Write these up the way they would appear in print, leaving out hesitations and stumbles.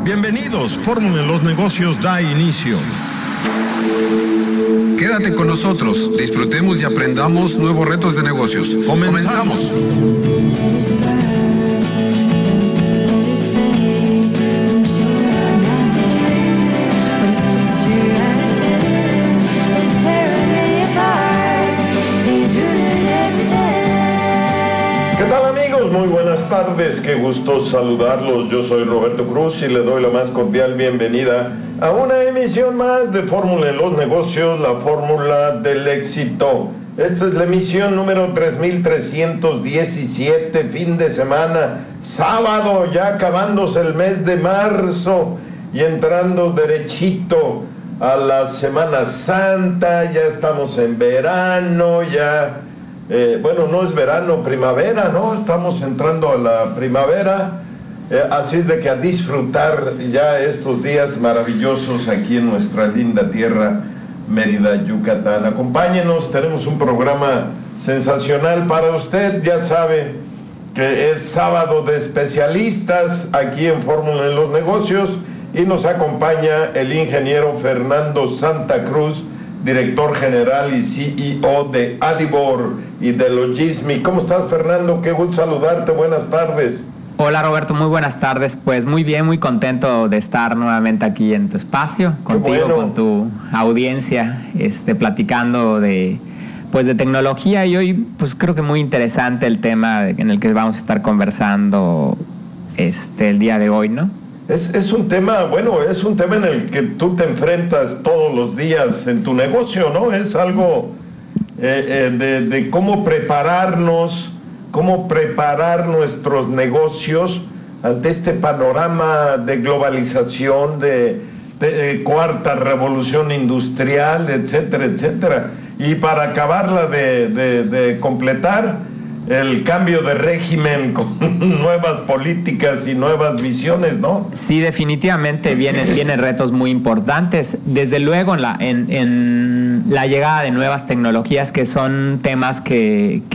Bienvenidos, Fórmula en los Negocios da inicio. Quédate con nosotros, disfrutemos y aprendamos nuevos retos de negocios. ¡Comenzamos! ¿Qué tal, amigos? Muy buenas tardes, qué gusto saludarlos. Yo soy Roberto Cruz y le doy la más cordial bienvenida a una emisión más de Fórmula en los Negocios, la fórmula del éxito. Esta es la emisión número 3317, fin de semana, sábado, ya acabándose el mes de marzo y entrando derechito a la Semana Santa. Ya estamos en verano, ya... bueno, no es verano, primavera, ¿no? Estamos entrando a la primavera, así es de que a disfrutar ya estos días maravillosos aquí en nuestra linda tierra, Mérida, Yucatán. Acompáñenos, tenemos un programa sensacional para usted, ya sabe que es sábado de especialistas aquí en Fórmula en los Negocios y nos acompaña el ingeniero Fernando Santa Cruz, director general y CEO de Adibor y de Logismi. ¿Cómo estás, Fernando? Qué gusto saludarte, buenas tardes. Hola, Roberto, muy buenas tardes. Pues muy bien, muy contento de estar nuevamente aquí en tu espacio, contigo, bueno, con tu audiencia, platicando de tecnología, y hoy pues creo que muy interesante el tema en el que vamos a estar conversando el día de hoy, ¿no? Es un tema, bueno, es un tema en el que tú te enfrentas todos los días en tu negocio, ¿no? Es algo de cómo preparar nuestros negocios ante este panorama de globalización, de cuarta revolución industrial, etcétera, etcétera. Y para acabarla de completar, el cambio de régimen con nuevas políticas y nuevas visiones, ¿no? Sí, definitivamente vienen retos muy importantes. Desde luego en la llegada de nuevas tecnologías, que son temas que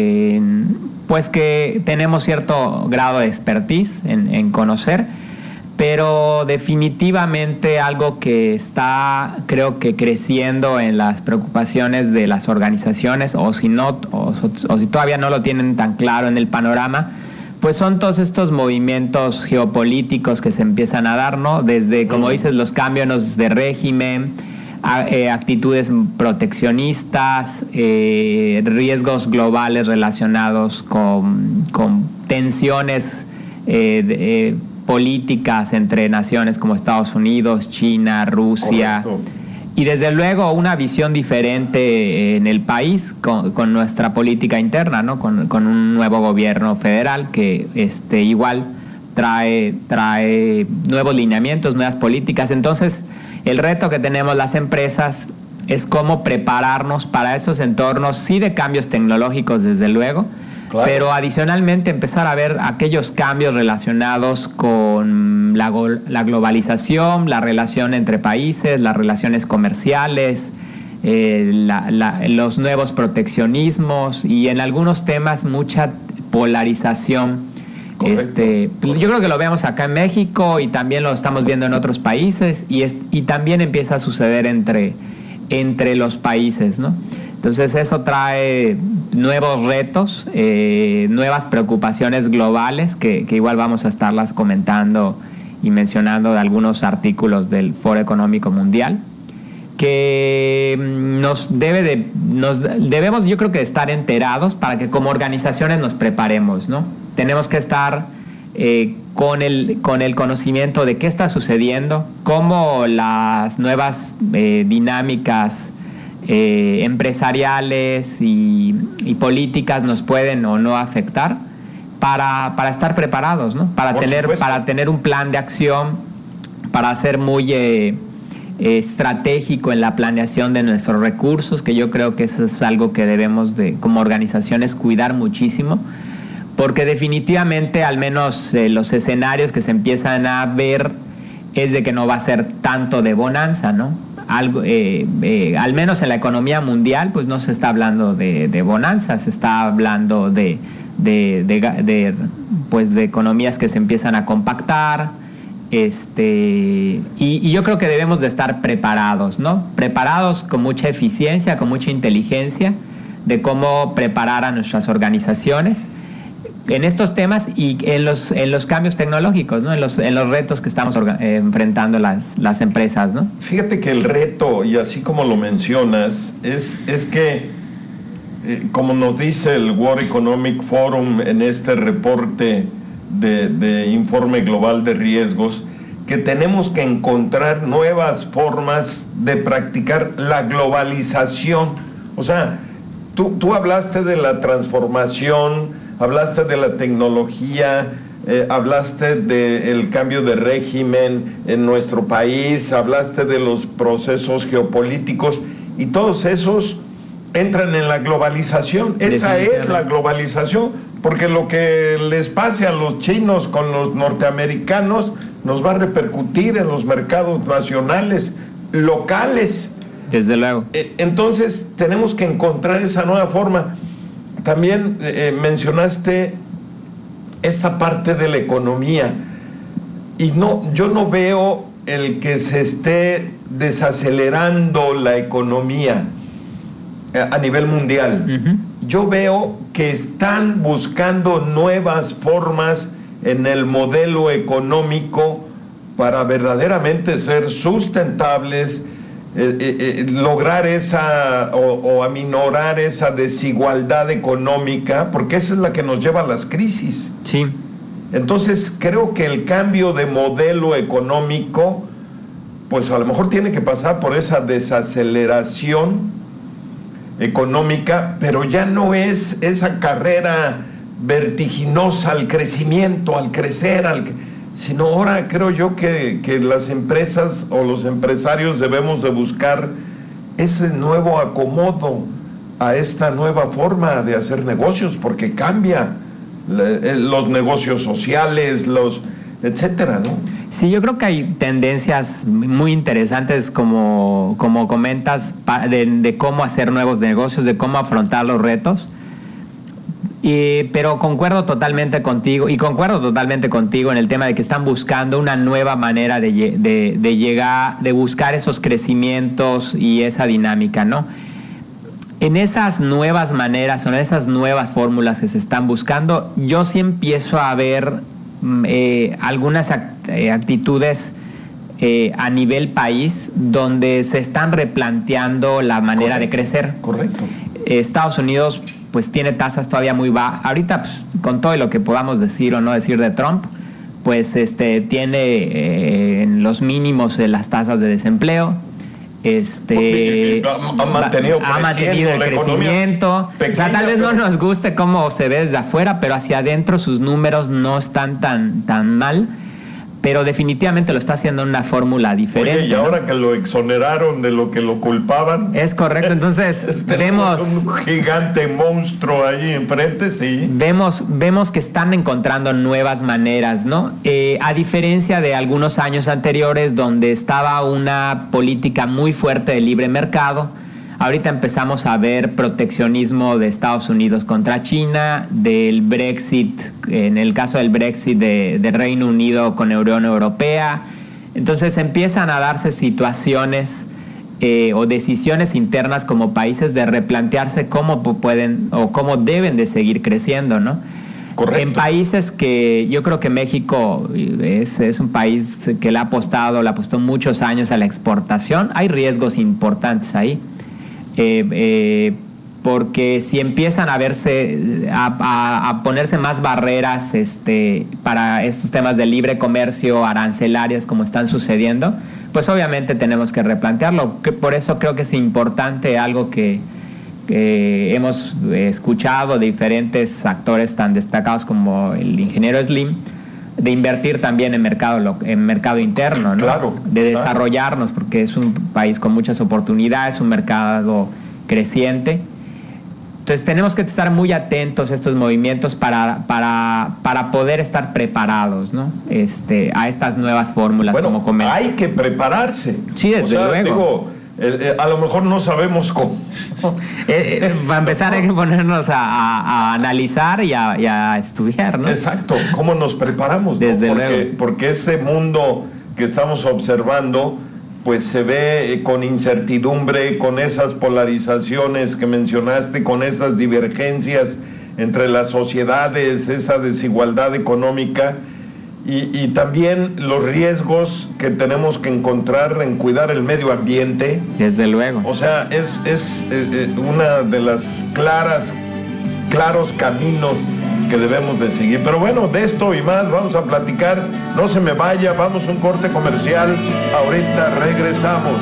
tenemos cierto grado de expertise en conocer, pero definitivamente algo que está, creo que creciendo en las preocupaciones de las organizaciones, o si todavía no lo tienen tan claro en el panorama, pues son todos estos movimientos geopolíticos que se empiezan a dar, ¿no? Desde, como dices, los cambios de régimen, actitudes proteccionistas, riesgos globales relacionados con tensiones políticas entre naciones como Estados Unidos, China, Rusia. Correcto. Y desde luego una visión diferente en el país con nuestra política interna, ¿no? Con un nuevo gobierno federal que igual trae nuevos lineamientos, nuevas políticas. Entonces, el reto que tenemos las empresas es cómo prepararnos para esos entornos, sí, de cambios tecnológicos, desde luego, claro, pero adicionalmente empezar a ver aquellos cambios relacionados con la globalización, la relación entre países, las relaciones comerciales, los nuevos proteccionismos y en algunos temas mucha polarización. Correcto. Yo creo que lo vemos acá en México y también lo estamos viendo en otros países y también empieza a suceder entre los países, ¿no? Entonces eso trae nuevos retos, nuevas preocupaciones globales que igual vamos a estarlas comentando y mencionando de algunos artículos del Foro Económico Mundial, que debemos, yo creo, que estar enterados para que como organizaciones nos preparemos, ¿no? Tenemos que estar con el conocimiento de qué está sucediendo, cómo las nuevas dinámicas empresariales y políticas nos pueden o no afectar, para estar preparados, ¿no? Para tener un plan de acción, para ser muy estratégico en la planeación de nuestros recursos, que yo creo que eso es algo que debemos como organizaciones cuidar muchísimo, porque definitivamente, al menos los escenarios que se empiezan a ver, es de que no va a ser tanto de bonanza, ¿no? Al menos en la economía mundial, pues no se está hablando de bonanza, se está hablando de economías que se empiezan a compactar, Y yo creo que debemos de estar preparados, ¿no? Preparados con mucha eficiencia, con mucha inteligencia de cómo preparar a nuestras organizaciones en estos temas y en los cambios tecnológicos, ¿no? En los retos que estamos enfrentando las empresas, ¿no? Fíjate que el reto, y así como lo mencionas, es que, como nos dice el World Economic Forum en este reporte de informe global de riesgos, que tenemos que encontrar nuevas formas de practicar la globalización. O sea, tú hablaste de la transformación, hablaste de la tecnología, hablaste del cambio de régimen en nuestro país, hablaste de los procesos geopolíticos, y todos esos entran en la globalización. Esa es la globalización, porque lo que les pase a los chinos con los norteamericanos nos va a repercutir en los mercados nacionales, locales. Desde luego. Entonces tenemos que encontrar esa nueva forma. También mencionaste esta parte de la economía, y yo no veo el que se esté desacelerando la economía a nivel mundial. Uh-huh. Yo veo que están buscando nuevas formas en el modelo económico para verdaderamente ser sustentables, lograr esa o aminorar esa desigualdad económica, porque esa es la que nos lleva a las crisis. Sí. Entonces creo que el cambio de modelo económico, pues a lo mejor tiene que pasar por esa desaceleración económica, pero ya no es esa carrera vertiginosa al crecimiento, al crecer, sino ahora creo yo que las empresas o los empresarios debemos de buscar ese nuevo acomodo a esta nueva forma de hacer negocios, porque cambia los negocios sociales, etcétera, ¿no? Sí, yo creo que hay tendencias muy interesantes, como comentas, de cómo hacer nuevos negocios, de cómo afrontar los retos. Pero concuerdo totalmente contigo en el tema de que están buscando una nueva manera de llegar, de buscar esos crecimientos y esa dinámica, ¿no? En esas nuevas maneras o en esas nuevas fórmulas que se están buscando, yo sí empiezo a ver algunas actitudes a nivel país donde se están replanteando la manera de crecer. Correcto. Estados Unidos pues tiene tasas todavía muy bajas. Ahorita, pues, con todo lo que podamos decir o no decir de Trump, pues tiene en los mínimos de las tasas de desempleo. Ha mantenido el crecimiento. Pequeña, o sea, tal vez no nos guste cómo se ve desde afuera, pero hacia adentro sus números no están tan mal. Pero definitivamente lo está haciendo en una fórmula diferente. Oye, y ahora, ¿no?, que lo exoneraron de lo que lo culpaban. Es correcto, entonces vemos un gigante monstruo ahí enfrente, sí. Vemos que están encontrando nuevas maneras, ¿no? A diferencia de algunos años anteriores donde estaba una política muy fuerte de libre mercado, ahorita empezamos a ver proteccionismo de Estados Unidos contra China, del Brexit, en el caso del Brexit de Reino Unido con Unión Europea. Entonces empiezan a darse situaciones o decisiones internas como países de replantearse cómo pueden o cómo deben de seguir creciendo, ¿no? Correcto. En países que yo creo que México es un país que le apostó muchos años a la exportación. Hay riesgos importantes ahí. Porque si empiezan a verse a ponerse más barreras para estos temas de libre comercio, arancelarias, como están sucediendo, pues obviamente tenemos que replantearlo. Por eso creo que es importante algo que hemos escuchado de diferentes actores tan destacados como el ingeniero Slim, de invertir también en mercado interno, ¿no? Claro, de desarrollarnos, porque es un país con muchas oportunidades, un mercado creciente. Entonces tenemos que estar muy atentos a estos movimientos para poder estar preparados, ¿no? A estas nuevas fórmulas, bueno, como comentas. Hay que prepararse. Sí, desde luego. A lo mejor no sabemos cómo. Para empezar hay que ponernos a analizar y a estudiar, ¿no? Exacto, cómo nos preparamos, ¿no? Desde luego. Porque ese mundo que estamos observando, pues se ve con incertidumbre, con esas polarizaciones que mencionaste, con esas divergencias entre las sociedades, esa desigualdad económica y también los riesgos que tenemos que encontrar en cuidar el medio ambiente. Desde luego. O sea, es una de las claros caminos que debemos de seguir. Pero bueno, de esto y más vamos a platicar. No se me vaya, vamos a un corte comercial. Ahorita regresamos.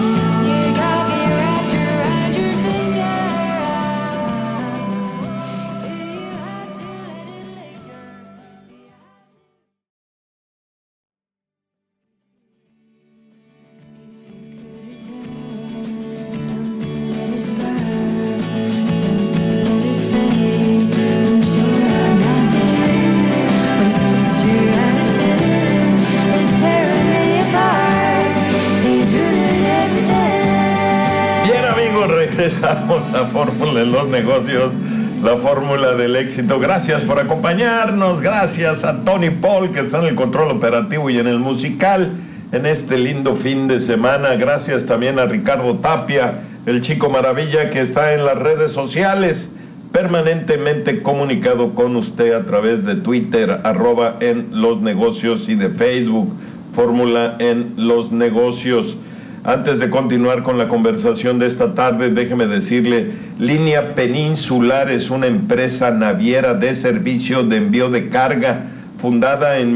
Regresamos a Fórmula en los Negocios, la fórmula del éxito. Gracias por acompañarnos, gracias a Tony Paul, que está en el control operativo y en el musical en este lindo fin de semana. Gracias también a Ricardo Tapia, el chico maravilla, que está en las redes sociales, permanentemente comunicado con usted a través de Twitter, @en-los-negocios, y de Facebook, Fórmula en los Negocios. Antes de continuar con la conversación de esta tarde, déjeme decirle, Línea Peninsular es una empresa naviera de servicio de envío de carga, fundada en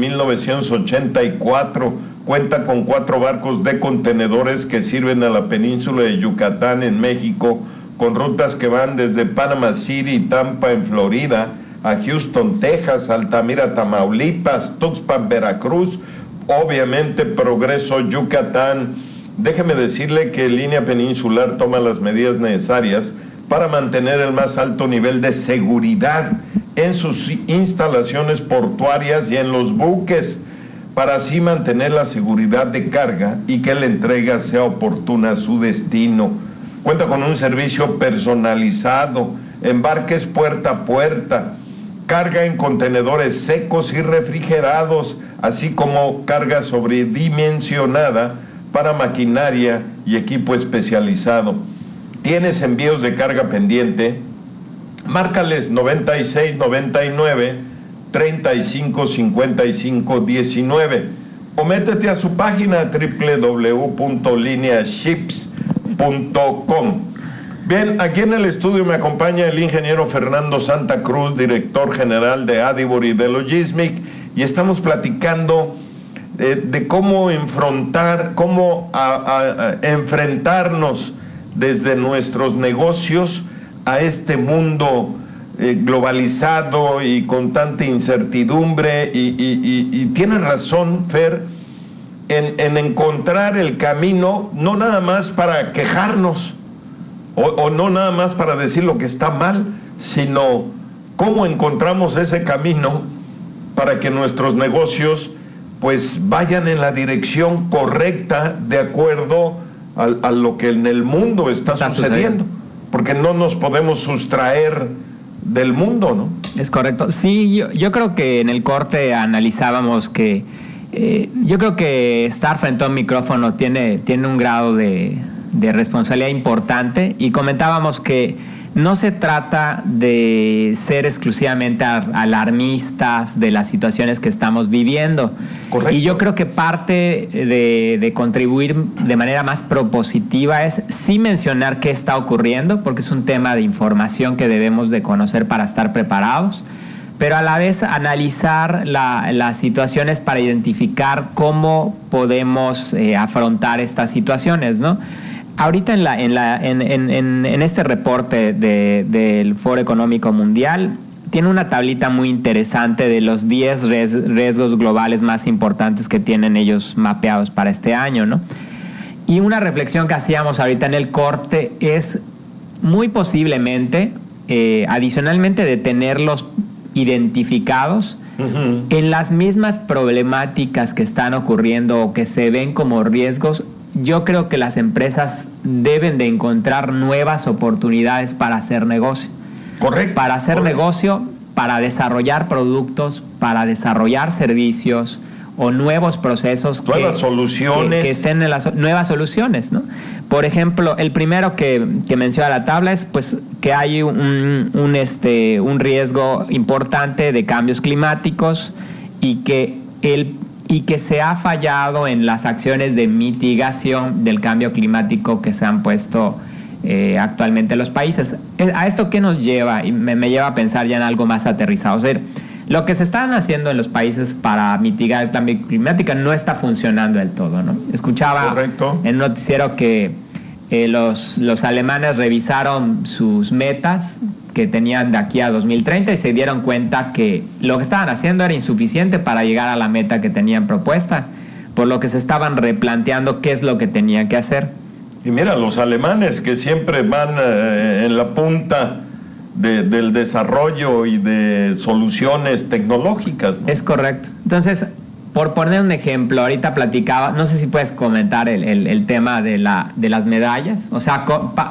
1984. Cuenta con 4 barcos de contenedores que sirven a la península de Yucatán en México, con rutas que van desde Panama City y Tampa en Florida, a Houston, Texas, Altamira, Tamaulipas, Tuxpan, Veracruz, obviamente Progreso, Yucatán. Déjeme decirle que Línea Peninsular toma las medidas necesarias para mantener el más alto nivel de seguridad en sus instalaciones portuarias y en los buques, para así mantener la seguridad de carga y que la entrega sea oportuna a su destino. Cuenta con un servicio personalizado, embarques puerta a puerta, carga en contenedores secos y refrigerados, así como carga sobredimensionada para maquinaria y equipo especializado. ¿Tienes envíos de carga pendiente? Márcales 9699 355519 o métete a su página www.lineaships.com. Bien, aquí en el estudio me acompaña el ingeniero Fernando Santa Cruz, director general de Adivory de Logismic, y estamos platicando de cómo enfrentarnos desde nuestros negocios a este mundo globalizado y con tanta incertidumbre, y tiene razón, Fer, en encontrar el camino, no nada más para quejarnos o no nada más para decir lo que está mal, sino cómo encontramos ese camino para que nuestros negocios pues vayan en la dirección correcta, de acuerdo a lo que en el mundo está sucediendo, porque no nos podemos sustraer del mundo, ¿no? Es correcto. Sí, yo creo que en el corte analizábamos que yo creo que estar frente a un micrófono tiene un grado de responsabilidad importante, y comentábamos que no se trata de ser exclusivamente alarmistas de las situaciones que estamos viviendo. Correcto. Y yo creo que parte de contribuir de manera más propositiva es sí mencionar qué está ocurriendo, porque es un tema de información que debemos de conocer para estar preparados, pero a la vez analizar las situaciones para identificar cómo podemos afrontar estas situaciones, ¿no? Ahorita en este reporte del Foro Económico Mundial tiene una tablita muy interesante de los 10 riesgos globales más importantes que tienen ellos mapeados para este año, ¿no? Y una reflexión que hacíamos ahorita en el corte es muy posiblemente, adicionalmente de tenerlos identificados, en las mismas problemáticas que están ocurriendo o que se ven como riesgos, yo creo que las empresas deben de encontrar nuevas oportunidades para hacer negocio. Correcto. Para hacer negocio, para desarrollar productos, para desarrollar servicios o nuevos procesos, nuevas soluciones, que estén en las nuevas soluciones, ¿no? Por ejemplo, el primero que menciona la tabla es pues que hay un riesgo importante de cambios climáticos y que se ha fallado en las acciones de mitigación del cambio climático que se han puesto actualmente en los países. ¿A esto qué nos lleva? Y me lleva a pensar ya en algo más aterrizado. O sea, lo que se están haciendo en los países para mitigar el cambio climático no está funcionando del todo, ¿no? Escuchaba Correcto. en un noticiero que los alemanes revisaron sus metas que tenían de aquí a 2030 y se dieron cuenta que lo que estaban haciendo era insuficiente para llegar a la meta que tenían propuesta, por lo que se estaban replanteando qué es lo que tenían que hacer. Y mira, los alemanes que siempre van en la punta del desarrollo y de soluciones tecnológicas, ¿no? Es correcto. Entonces, por poner un ejemplo, ahorita platicaba, no sé si puedes comentar el tema de las medallas. O sea,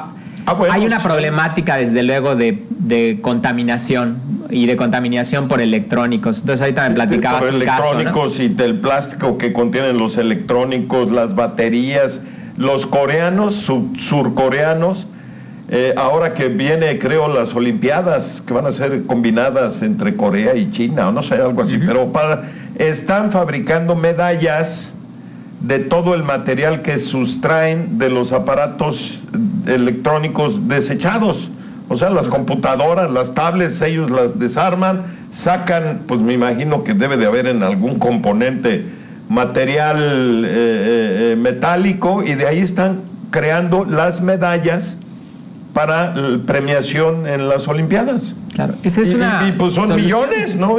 hay una problemática, desde luego, de contaminación y de contaminación por electrónicos. Entonces, ahorita me platicabas por electrónicos, caso, ¿no? Y del plástico que contienen los electrónicos, las baterías. Los coreanos, surcoreanos, ahora que viene, creo, las Olimpiadas, que van a ser combinadas entre Corea y China, o no sé, algo así, pero están fabricando medallas de todo el material que sustraen de los aparatos electrónicos desechados. O sea, las computadoras, las tablets, ellos las desarman, sacan, pues me imagino que debe de haber en algún componente material metálico, y de ahí están creando las medallas para premiación en las Olimpiadas. Claro, esa es y pues son solución. Millones, ¿no?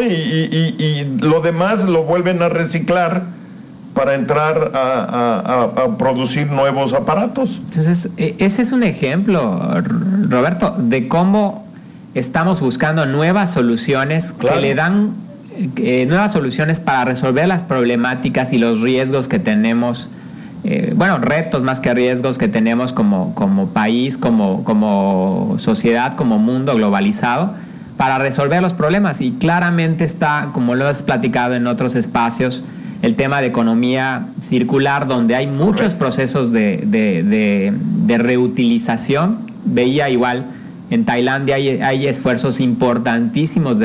Y lo demás lo vuelven a reciclar para entrar a producir nuevos aparatos. Entonces, ese es un ejemplo, Roberto, de cómo estamos buscando nuevas soluciones, claro, que le dan nuevas soluciones para resolver las problemáticas y los riesgos que tenemos, retos más que riesgos que tenemos como país, como sociedad, como mundo globalizado, para resolver los problemas. Y claramente está, como lo has platicado en otros espacios, el tema de economía circular, donde hay muchos procesos de reutilización. Veía igual, en Tailandia hay esfuerzos importantísimos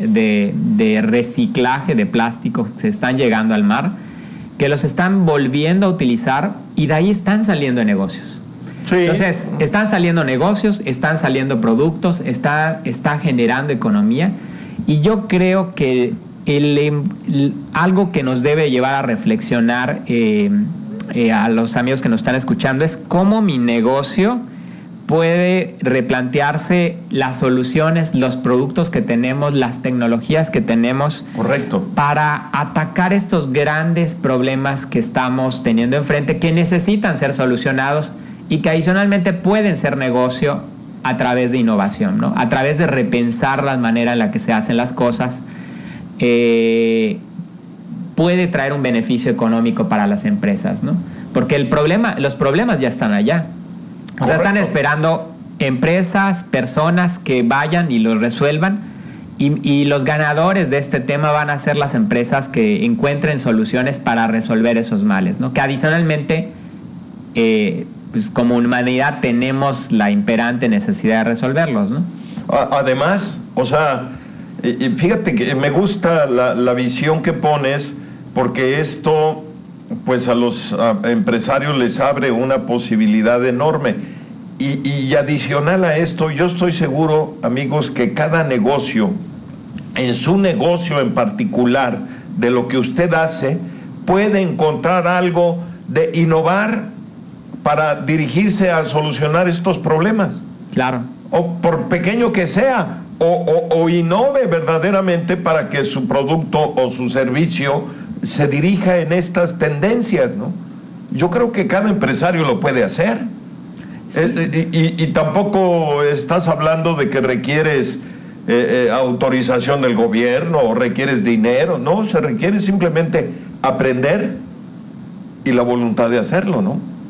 de reciclaje de plástico que se están llegando al mar, que los están volviendo a utilizar, y de ahí están saliendo negocios. Sí. Entonces, están saliendo negocios, están saliendo productos, está generando economía, y yo creo que algo que nos debe llevar a reflexionar a los amigos que nos están escuchando es cómo mi negocio puede replantearse las soluciones, los productos que tenemos, las tecnologías que tenemos. Correcto. Para atacar estos grandes problemas que estamos teniendo enfrente, que necesitan ser solucionados y que adicionalmente pueden ser negocio a través de innovación, ¿no? A través de repensar la manera en la que se hacen las cosas. Puede traer un beneficio económico para las empresas, ¿no? Porque los problemas ya están allá. O sea, están esperando empresas, personas que vayan y los resuelvan, y los ganadores de este tema van a ser las empresas que encuentren soluciones para resolver esos males, ¿no? Que adicionalmente, pues como humanidad tenemos la imperante necesidad de resolverlos, ¿no? Además, o sea, fíjate que me gusta la visión que pones, porque esto, pues a los empresarios les abre una posibilidad enorme. Y adicional a esto, yo estoy seguro, amigos, que cada negocio, en su negocio en particular, de lo que usted hace, puede encontrar algo de innovar para dirigirse a solucionar estos problemas. Claro. O por pequeño que sea, o innove verdaderamente para que su producto o su servicio se dirija en estas tendencias, ¿no? Yo creo que cada empresario lo puede hacer. Sí. Y tampoco estás hablando de que requieres autorización del gobierno o requieres dinero, no, se requiere simplemente aprender y la voluntad de hacerlo, ¿no?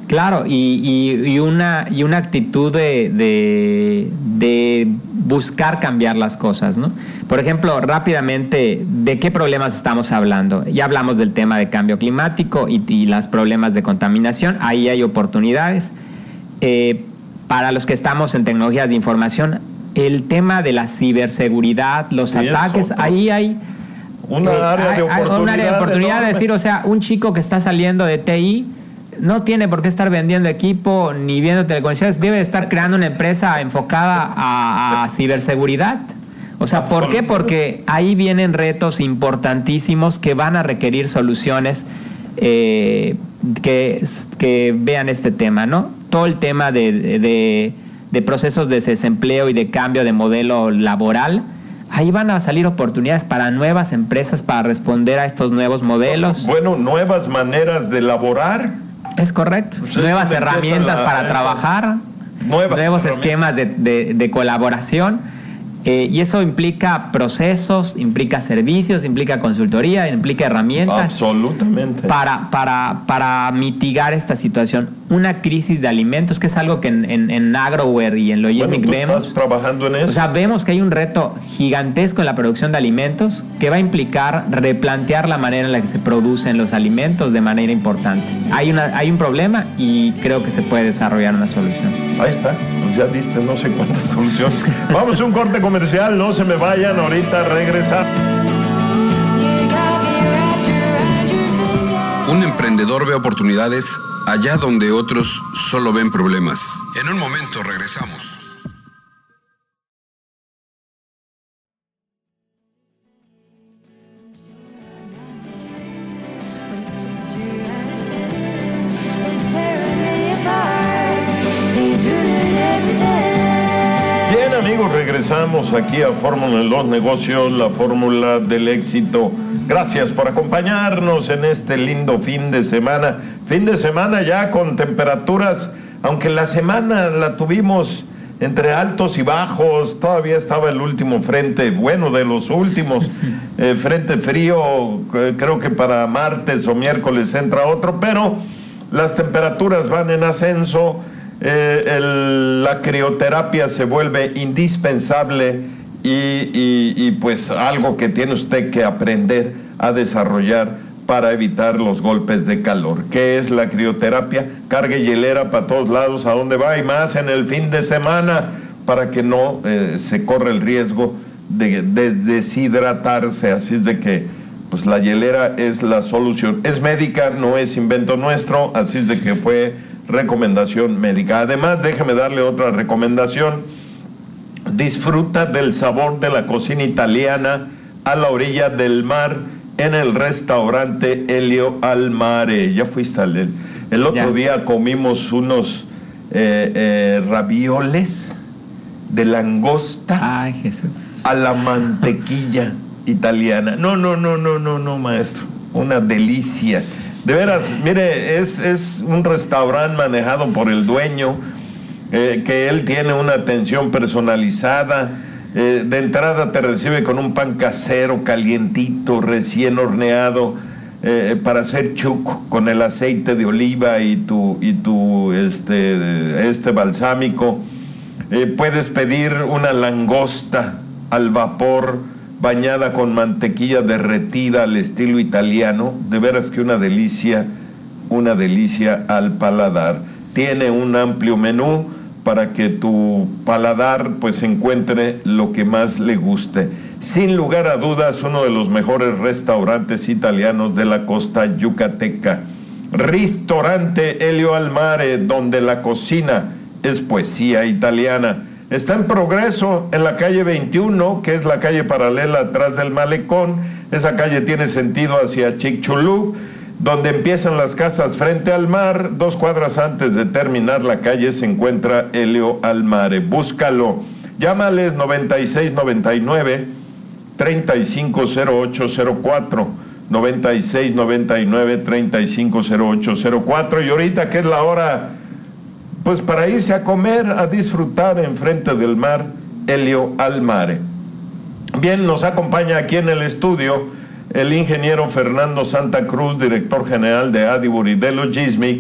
Claro, y una actitud de buscar cambiar las cosas, ¿no? Por ejemplo, rápidamente, ¿de qué problemas estamos hablando? Ya hablamos del tema de cambio climático y los problemas de contaminación. Ahí hay oportunidades. Para los que estamos en tecnologías de información, el tema de la ciberseguridad, los ataques, ahí hay una área de oportunidad de decir, o sea, un chico que está saliendo de TI no tiene por qué estar vendiendo equipo ni viendo telecomunicaciones, debe estar creando una empresa enfocada a ciberseguridad. O sea, ¿por qué? Porque ahí vienen retos importantísimos que van a requerir soluciones que vean este tema, ¿no? Todo el tema de procesos de desempleo y de cambio de modelo laboral. Ahí van a salir oportunidades para nuevas empresas para responder a estos nuevos modelos. Bueno, nuevas maneras de laborar. Es correcto. Pues nuevas herramientas para trabajar, nuevos esquemas de colaboración. Y eso implica procesos, implica servicios, implica consultoría, implica herramientas. Absolutamente. Para mitigar esta situación. Una crisis de alimentos, que es algo que en Agroware y en Logismic vemos. ¿Estás trabajando en eso? O sea, vemos que hay un reto gigantesco en la producción de alimentos que va a implicar replantear la manera en la que se producen los alimentos de manera importante. Hay un problema y creo que se puede desarrollar una solución. Ahí está. Ya diste no sé cuántas soluciones. Vamos a un corte comercial, no se me vayan, ahorita regresamos. Un emprendedor ve oportunidades allá donde otros solo ven problemas. En un momento regresamos. Regresamos aquí a Fórmula de los Negocios, la fórmula del éxito. Gracias por acompañarnos en este lindo fin de semana. Fin de semana ya con temperaturas, aunque la semana la tuvimos entre altos y bajos, todavía estaba el último frente, bueno, de los últimos, frente frío, creo que para martes o miércoles entra otro, pero las temperaturas van en ascenso. La crioterapia se vuelve indispensable y pues algo que tiene usted que aprender a desarrollar para evitar los golpes de calor. ¿Qué es la crioterapia? Cargue hielera para todos lados, a donde va, y más en el fin de semana, para que no se corra el riesgo de deshidratarse. Así es de que pues la hielera es la solución. Es médica, no es invento nuestro, así es de que fue recomendación médica. Además, déjeme darle otra recomendación. Disfruta del sabor de la cocina italiana a la orilla del mar en el restaurante Elio al Mare. ¿Ya fuiste a él? El otro día comimos unos ravioles de langosta. Ay, Jesús. A la mantequilla italiana. No, maestro. Una delicia. De veras, mire, es un restaurante manejado por el dueño, que él tiene una atención personalizada. De entrada te recibe con un pan casero, calientito, recién horneado, para hacer chuc con el aceite de oliva y tu balsámico. Puedes pedir una langosta al vapor, bañada con mantequilla derretida al estilo italiano. De veras que una delicia al paladar. Tiene un amplio menú para que tu paladar pues encuentre lo que más le guste. Sin lugar a dudas, uno de los mejores restaurantes italianos de la costa yucateca. Restaurante Elio al Mare, donde la cocina es poesía italiana. Está en Progreso, en la calle 21, que es la calle paralela atrás del malecón. Esa calle tiene sentido hacia Chicxulub, donde empiezan las casas frente al mar. 2 cuadras antes de terminar la calle se encuentra Elio al Mare. Búscalo. Llámales 9699-350804. 9699-350804. Y ahorita que es la hora, pues para irse a comer, a disfrutar enfrente del mar, Elio al Mare. Bien, nos acompaña aquí en el estudio el ingeniero Fernando Santa Cruz, director general de Adibur y de Logismic,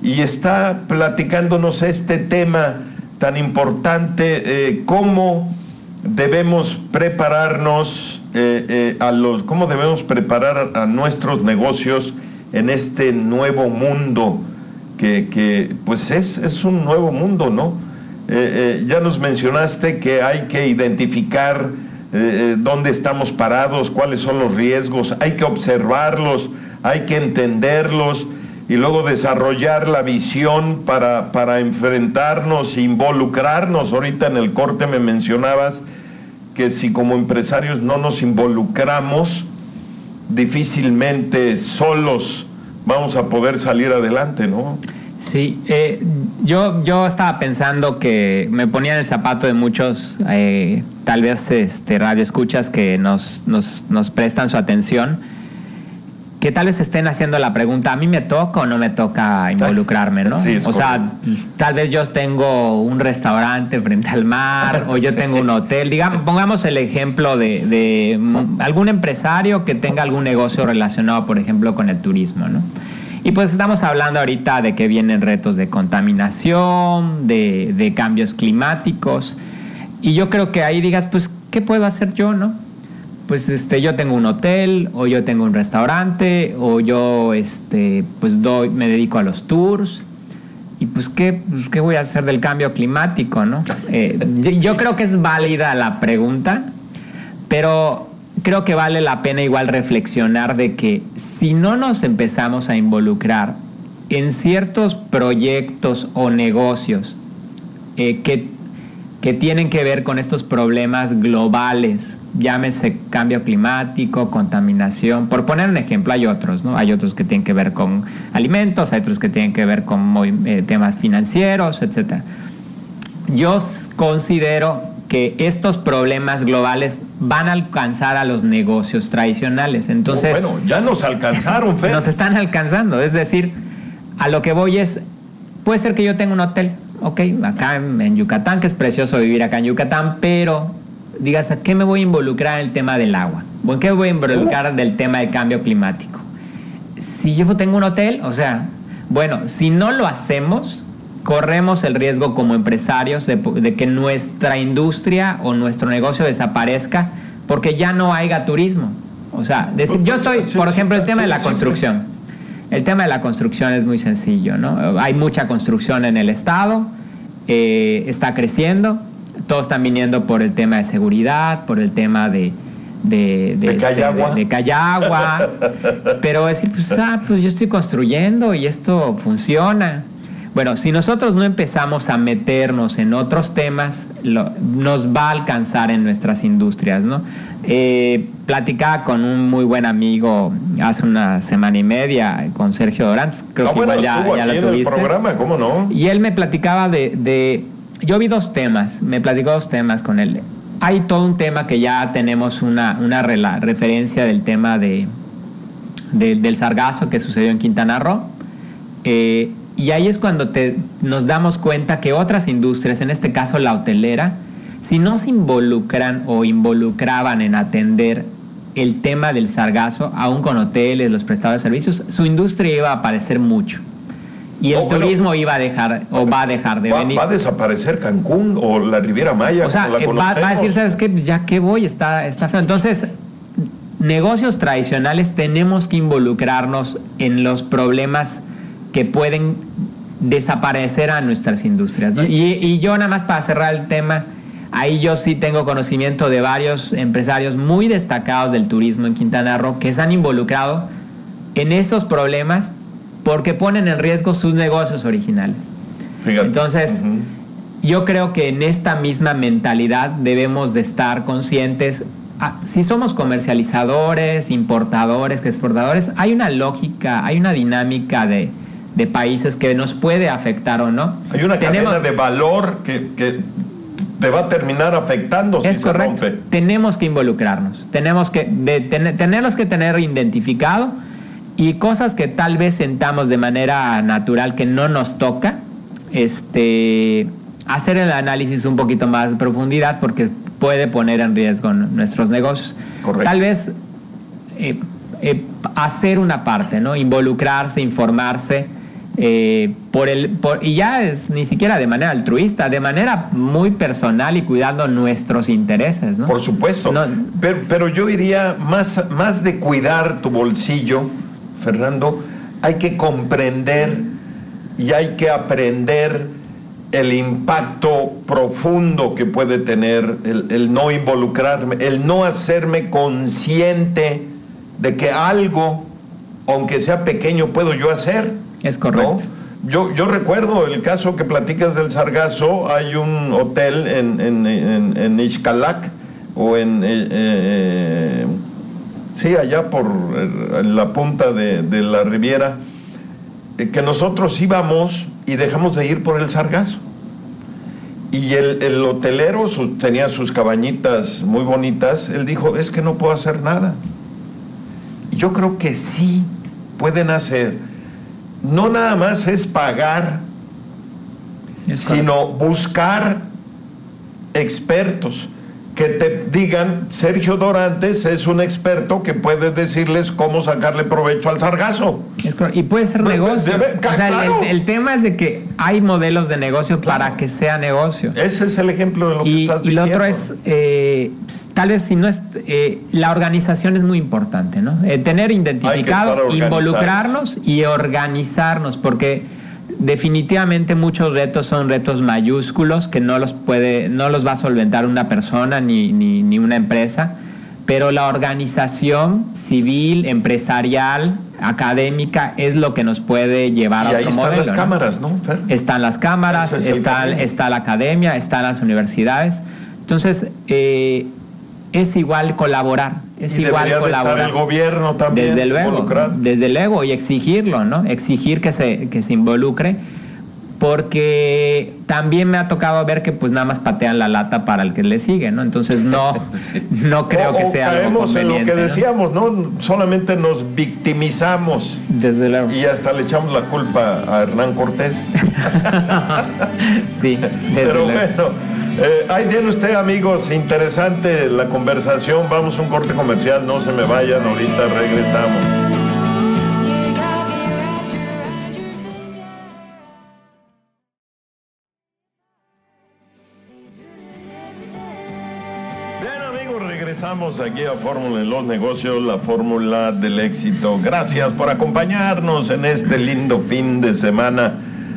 y está platicándonos este tema tan importante, cómo debemos prepararnos cómo debemos preparar a nuestros negocios en este nuevo mundo que pues es un nuevo mundo, ¿no? Ya nos mencionaste que hay que identificar dónde estamos parados, cuáles son los riesgos, hay que observarlos, hay que entenderlos y luego desarrollar la visión para enfrentarnos, involucrarnos. Ahorita en el corte me mencionabas que si como empresarios no nos involucramos, difícilmente solos vamos a poder salir adelante, ¿no? Sí, yo estaba pensando que me ponía en el zapato de muchos, tal vez radioescuchas que nos prestan su atención, que tal vez estén haciendo la pregunta, ¿a mí me toca o no me toca involucrarme, no? Sí, o sea, tal vez yo tengo un restaurante frente al mar, o yo tengo un hotel. Pongamos el ejemplo de algún empresario que tenga algún negocio relacionado, por ejemplo, con el turismo, ¿no? Y pues estamos hablando ahorita de que vienen retos de contaminación, de cambios climáticos, y yo creo que ahí digas, pues, ¿qué puedo hacer yo, no? Pues yo tengo un hotel, o yo tengo un restaurante, o yo pues me dedico a los tours, y pues ¿qué voy a hacer del cambio climático, no? Yo creo que es válida la pregunta, pero creo que vale la pena igual reflexionar de que si no nos empezamos a involucrar en ciertos proyectos o negocios que tienen que ver con estos problemas globales, llámese cambio climático, contaminación, por poner un ejemplo, hay otros, ¿no? Hay otros que tienen que ver con alimentos, hay otros que tienen que ver con temas financieros, etc. Yo considero que estos problemas globales van a alcanzar a los negocios tradicionales. Entonces, bueno, ya nos alcanzaron, Fer. Nos están alcanzando. Es decir, a lo que voy es, puede ser que yo tenga un hotel, ok, acá en Yucatán, que es precioso vivir acá en Yucatán, pero digas, ¿a qué me voy a involucrar en el tema del agua? ¿O en qué me voy a involucrar del tema del cambio climático? Si yo tengo un hotel, o sea, bueno, si no lo hacemos, corremos el riesgo como empresarios de que nuestra industria o nuestro negocio desaparezca porque ya no haya turismo. O sea, yo estoy, por ejemplo, el tema de la construcción. El tema de la construcción es muy sencillo, ¿no? Hay mucha construcción en el estado, está creciendo, todos están viniendo por el tema de seguridad, por el tema de Cayagua, pero decir, pues yo estoy construyendo y esto funciona. Bueno, si nosotros no empezamos a meternos en otros temas, nos va a alcanzar en nuestras industrias, ¿no? Platicaba con un muy buen amigo hace una semana y media, con Sergio Dorantes, creo que igual ya lo tuviste. En el programa, ¿cómo no? Y él me platicaba yo vi me platicó dos temas con él. Hay todo un tema que ya tenemos una referencia del tema del sargazo que sucedió en Quintana Roo. Y ahí es cuando nos damos cuenta que otras industrias, en este caso la hotelera, si no se involucran o involucraban en atender el tema del sargazo, aún con hoteles, los prestadores de servicios, su industria iba a aparecer mucho. Y el turismo iba a dejar, o va a dejar de venir. ¿Va a desaparecer Cancún o la Riviera Maya? O sea, va a decir, ¿sabes qué? Pues ya que voy, está feo. Entonces, negocios tradicionales tenemos que involucrarnos en los problemas que pueden desaparecer a nuestras industrias, ¿no? Y yo nada más para cerrar el tema, ahí yo sí tengo conocimiento de varios empresarios muy destacados del turismo en Quintana Roo que se han involucrado en estos problemas porque ponen en riesgo sus negocios originales. Fíjate. Entonces, yo creo que en esta misma mentalidad debemos de estar conscientes. Si somos comercializadores, importadores, exportadores, hay una lógica, hay una dinámica de países que nos puede afectar o no. Hay una cadena de valor que te va a terminar afectando si se rompe. Tenemos que involucrarnos, tenemos que tener identificado y cosas que tal vez sentamos de manera natural que no nos toca, hacer el análisis un poquito más de profundidad porque puede poner en riesgo nuestros negocios. Correcto. Tal vez hacer una parte, ¿no? Involucrarse, informarse. y ya es ni siquiera de manera altruista, de manera muy personal y cuidando nuestros intereses, ¿no? Por supuesto. No, pero yo iría más de cuidar tu bolsillo, Fernando, hay que comprender y hay que aprender el impacto profundo que puede tener el no involucrarme, el no hacerme consciente de que algo, aunque sea pequeño, puedo yo hacer. Es correcto. ¿No? Yo recuerdo el caso que platicas del sargazo. Hay un hotel en Ixcalac, o sí, allá en la punta de la Riviera, que nosotros íbamos y dejamos de ir por el sargazo. Y el hotelero tenía sus cabañitas muy bonitas. Él dijo, es que no puedo hacer nada. Y yo creo que sí pueden hacer. No nada más es pagar, sino buscar expertos que te digan, Sergio Dorantes es un experto que puede decirles cómo sacarle provecho al sargazo. Y puede ser negocio. O sea, claro. el tema es de que hay modelos de negocio, claro, para que sea negocio. Ese es el ejemplo de lo que estás diciendo. Y lo otro es, tal vez si no es, la organización es muy importante, ¿no? Tener identificado, involucrarnos y organizarnos, porque definitivamente muchos retos son retos mayúsculos que no los va a solventar una persona ni una empresa, pero la organización civil, empresarial, académica es lo que nos puede llevar a otro modelo. Y ahí están las cámaras, ¿no, Fer? Están las cámaras, está la academia, están las universidades. Entonces, es igual colaborar. Es igual colaborar. Estar el gobierno también. Desde luego, y exigirlo, ¿no? Exigir que se involucre, porque también me ha tocado ver que pues nada más patean la lata para el que le sigue, ¿no? Entonces sí. no creo que sea algo conveniente. En lo que decíamos, ¿no? Solamente nos victimizamos. Desde luego. Y hasta le echamos la culpa a Hernán Cortés. Sí, pero bueno. Ahí tiene usted, amigos, interesante la conversación. Vamos a un corte comercial, no se me vayan, ahorita regresamos. Bien, amigos, regresamos aquí a Fórmula en los Negocios, la fórmula del éxito. Gracias por acompañarnos en este lindo fin de semana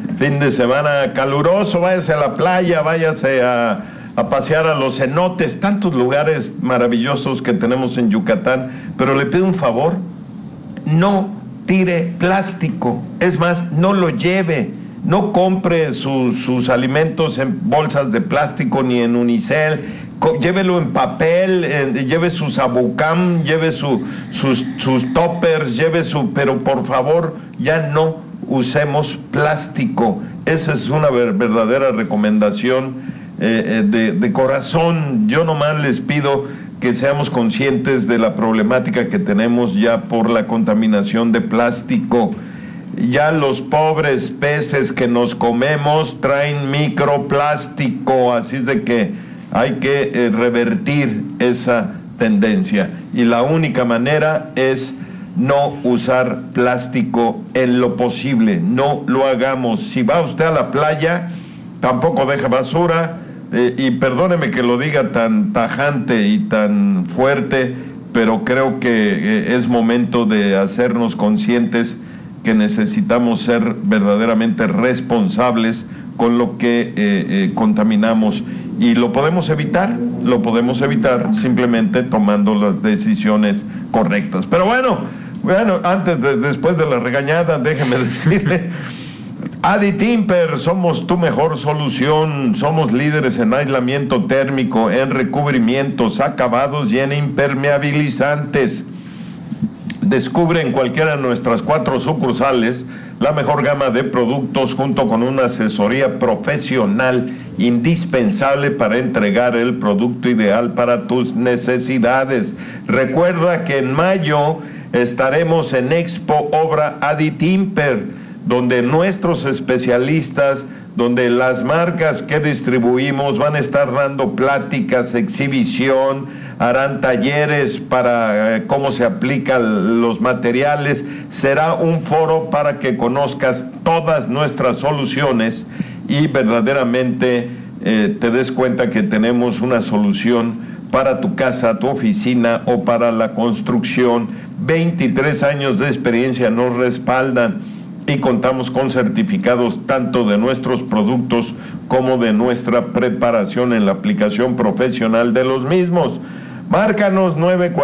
caluroso. Váyase a la playa, váyase a pasear a los cenotes, tantos lugares maravillosos que tenemos en Yucatán, pero le pido un favor, no tire plástico, es más, no lo lleve, no compre sus alimentos en bolsas de plástico ni en unicel, llévelo en papel, lleve su sabucam, lleve sus toppers, pero por favor, ya no usemos plástico. Esa es una verdadera recomendación de corazón. Yo nomás les pido que seamos conscientes de la problemática que tenemos ya por la contaminación de plástico. Ya los pobres peces que nos comemos traen microplástico, así es de que hay que revertir esa tendencia. Y la única manera es no usar plástico en lo posible, no lo hagamos. Si va usted a la playa, tampoco deje basura, y perdóneme que lo diga tan tajante y tan fuerte, pero creo que es momento de hacernos conscientes que necesitamos ser verdaderamente responsables con lo que contaminamos, y lo podemos evitar simplemente tomando las decisiones correctas. Pero bueno, después de la regañada, déjeme decirle, Adi Timper, somos tu mejor solución. Somos líderes en aislamiento térmico, en recubrimientos, acabados y en impermeabilizantes. Descubre en cualquiera de nuestras 4 sucursales la mejor gama de productos, junto con una asesoría profesional indispensable para entregar el producto ideal para tus necesidades. Recuerda que en mayo estaremos en Expo Obra Adi Timper, donde nuestros especialistas, donde las marcas que distribuimos van a estar dando pláticas, exhibición, harán talleres para cómo se aplican los materiales. Será un foro para que conozcas todas nuestras soluciones y verdaderamente te des cuenta que tenemos una solución para tu casa, tu oficina o para la construcción. 23 años de experiencia nos respaldan y contamos con certificados tanto de nuestros productos como de nuestra preparación en la aplicación profesional de los mismos. Márcanos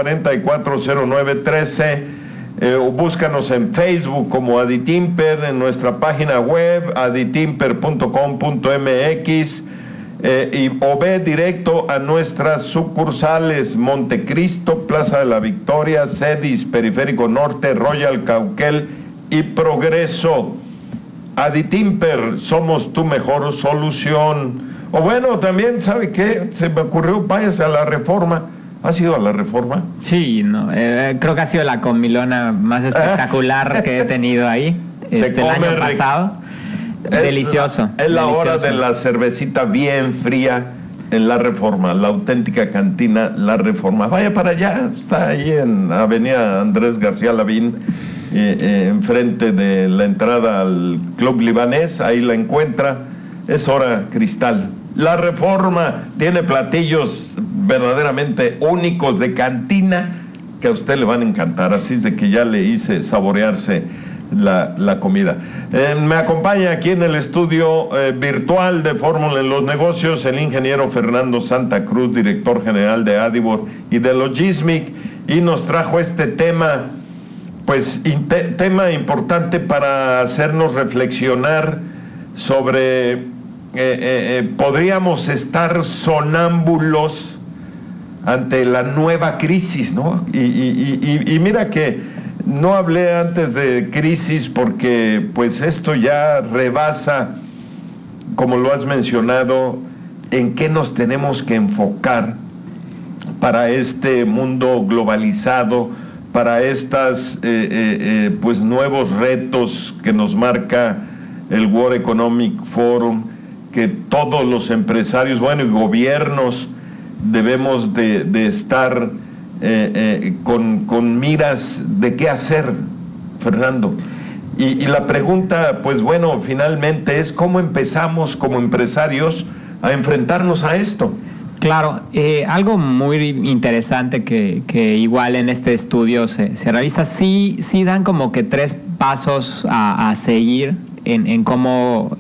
944-0913 o búscanos en Facebook como Aditimper, en nuestra página web aditimper.com.mx o ve directo a nuestras sucursales: Montecristo, Plaza de la Victoria, Cedis, Periférico Norte, Royal Cauquel y Progreso. Aditimper, somos tu mejor solución. O bueno, también, ¿sabe qué? Se me ocurrió, váyase a la Reforma. ¿Has ido a la Reforma? Sí, no, creo que ha sido la comilona más espectacular que he tenido ahí el año pasado. Delicioso. Es la hora de la cervecita bien fría en la Reforma, la auténtica cantina La Reforma. Vaya para allá, está ahí en Avenida Andrés García Lavín, enfrente de la entrada al Club Libanés, ahí la encuentra. Es hora cristal. La Reforma tiene platillos verdaderamente únicos de cantina que a usted le van a encantar, así es de que ya le hice saborearse la comida. Me acompaña aquí en el estudio virtual de Fórmula en los Negocios el ingeniero Fernando Santa Cruz, director general de Adibor y de Logismic, y nos trajo este tema, pues tema importante para hacernos reflexionar sobre podríamos estar sonámbulos ante la nueva crisis, ¿no? Y mira que no hablé antes de crisis porque pues esto ya rebasa, como lo has mencionado, en qué nos tenemos que enfocar para este mundo globalizado, para estas pues nuevos retos que nos marca el World Economic Forum, que todos los empresarios, bueno, y gobiernos debemos de estar con miras de qué hacer, Fernando. Y la pregunta, pues bueno, finalmente es cómo empezamos como empresarios a enfrentarnos a esto. Claro, algo muy interesante que igual en este estudio se realiza, sí dan como que 3 pasos a seguir en cómo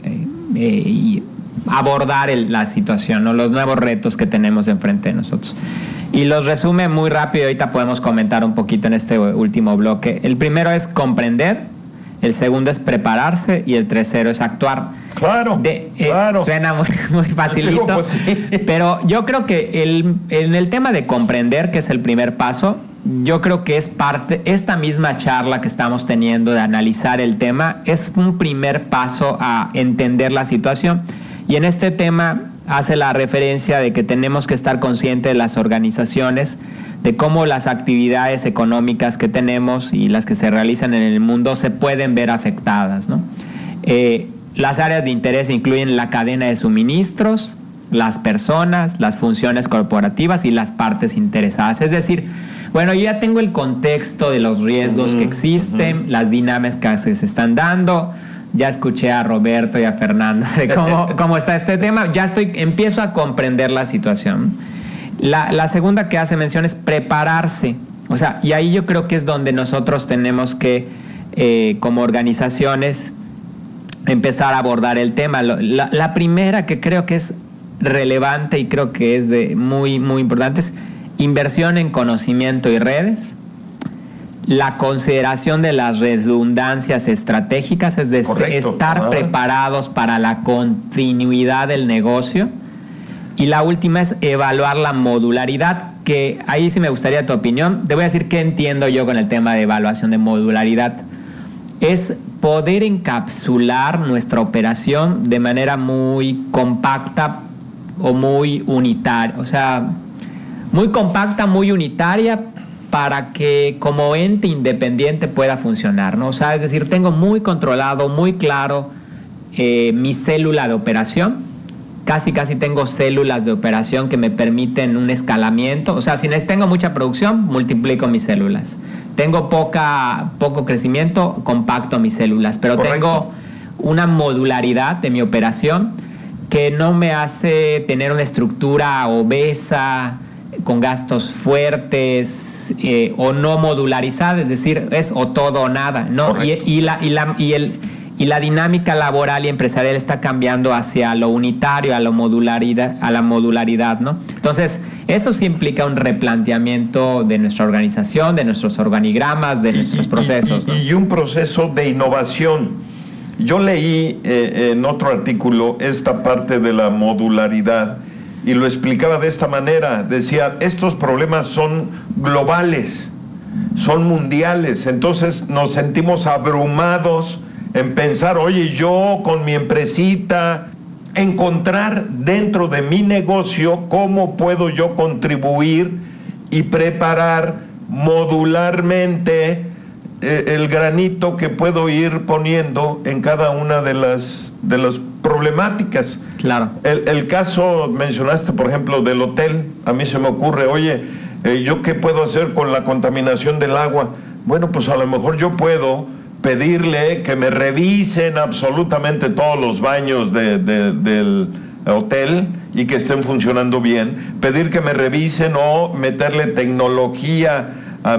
abordar la situación, ¿no? Los nuevos retos que tenemos enfrente de nosotros. Y los resume muy rápido, ahorita podemos comentar un poquito en este último bloque. El primero es comprender, el segundo es prepararse y el tercero es actuar. Claro, claro. Suena muy facilito, pues sí. Pero yo creo que en el tema de comprender, que es el primer paso, yo creo que es parte, esta misma charla que estamos teniendo de analizar el tema, es un primer paso a entender la situación. Y en este tema hace la referencia de que tenemos que estar conscientes de las organizaciones, de cómo las actividades económicas que tenemos y las que se realizan en el mundo se pueden ver afectadas, ¿no? Las áreas de interés incluyen la cadena de suministros, las personas, las funciones corporativas y las partes interesadas. Es decir, bueno, yo ya tengo el contexto de los riesgos que existen, las dinámicas que se están dando. Ya escuché a Roberto y a Fernando de cómo está este tema. Empiezo a comprender la situación. La segunda que hace mención es prepararse. O sea, y ahí yo creo que es donde nosotros tenemos que, como organizaciones, empezar a abordar el tema. La primera que creo que es relevante y creo que es muy, muy importante es inversión en conocimiento y redes. La consideración de las redundancias estratégicas, es decir, correcto, estar preparados para la continuidad del negocio. Y la última es evaluar la modularidad, que ahí sí me gustaría tu opinión. Te voy a decir qué entiendo yo con el tema de evaluación de modularidad. Es poder encapsular nuestra operación de manera muy compacta o muy unitaria. O sea, muy compacta, muy unitaria, para que como ente independiente pueda funcionar, ¿no? O sea, es decir, tengo muy controlado, muy claro mi célula de operación, casi tengo células de operación que me permiten un escalamiento. O sea, si tengo mucha producción, multiplico mis células. Tengo poco crecimiento, compacto mis células. Pero correcto, tengo una modularidad de mi operación que no me hace tener una estructura obesa, con gastos fuertes o no modularizada, es decir, es o todo o nada, ¿no? Y la dinámica laboral y empresarial está cambiando hacia lo unitario, a la modularidad, ¿no? Entonces, eso sí implica un replanteamiento de nuestra organización, de nuestros organigramas, de nuestros procesos, ¿no? Y un proceso de innovación. Yo leí en otro artículo esta parte de la modularidad y lo explicaba de esta manera. Decía, estos problemas son globales, son mundiales, entonces nos sentimos abrumados en pensar, oye, yo con mi empresita, encontrar dentro de mi negocio cómo puedo yo contribuir y preparar modularmente el granito que puedo ir poniendo en cada una de las problemáticas. Claro. El caso, mencionaste por ejemplo del hotel, a mí se me ocurre, oye, ¿yo qué puedo hacer con la contaminación del agua? Bueno, pues a lo mejor yo puedo pedirle que me revisen absolutamente todos los baños del hotel y que estén funcionando bien, pedir que me revisen o meterle tecnología a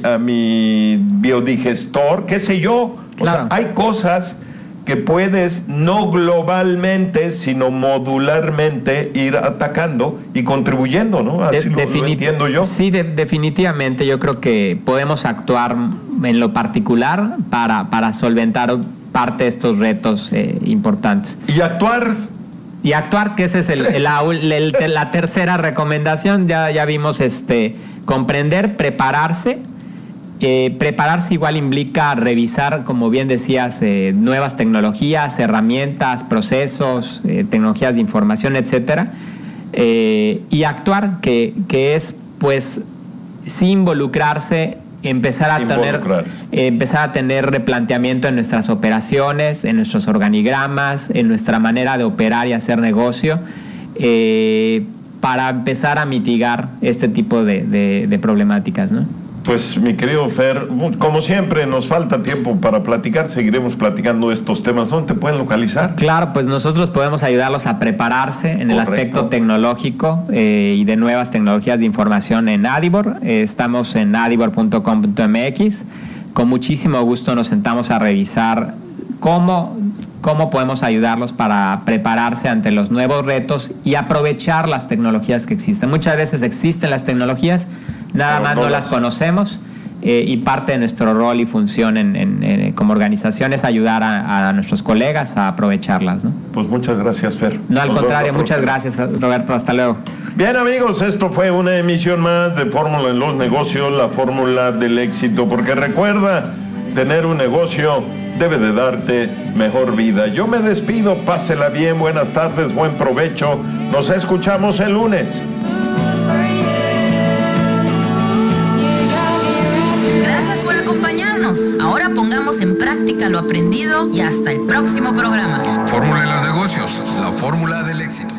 mi biodigestor, qué sé yo. Claro. O sea, hay cosas que puedes no globalmente, sino modularmente ir atacando y contribuyendo, ¿no? Así lo entiendo yo. Sí, definitivamente yo creo que podemos actuar en lo particular para solventar parte de estos retos importantes. Y actuar, que esa es la tercera recomendación. Ya vimos comprender, prepararse. Prepararse igual implica revisar, como bien decías, nuevas tecnologías, herramientas, procesos, tecnologías de información, etcétera, y actuar, que es, pues, sí involucrarse, empezar a tener replanteamiento en nuestras operaciones, en nuestros organigramas, en nuestra manera de operar y hacer negocio, para empezar a mitigar este tipo de problemáticas, ¿no? Pues mi querido Fer, como siempre nos falta tiempo para platicar, seguiremos platicando estos temas. ¿Dónde te pueden localizar? Claro, pues nosotros podemos ayudarlos a prepararse en el aspecto tecnológico y de nuevas tecnologías de información en Adibor. Estamos en adibor.com.mx. Con muchísimo gusto nos sentamos a revisar cómo podemos ayudarlos para prepararse ante los nuevos retos y aprovechar las tecnologías que existen. Muchas veces existen las tecnologías, nada más no las conocemos, y parte de nuestro rol y función como organización es ayudar a nuestros colegas a aprovecharlas, ¿no? Pues muchas gracias, Fer. No, al contrario, muchas gracias, Roberto. Hasta luego. Bien, amigos, esto fue una emisión más de Fórmula en los Negocios, la fórmula del éxito, porque recuerda, tener un negocio debe de darte mejor vida. Yo me despido, pásela bien, buenas tardes, buen provecho. Nos escuchamos el lunes. Gracias por acompañarnos. Ahora pongamos en práctica lo aprendido y hasta el próximo programa. Fórmula de los negocios, la fórmula del éxito.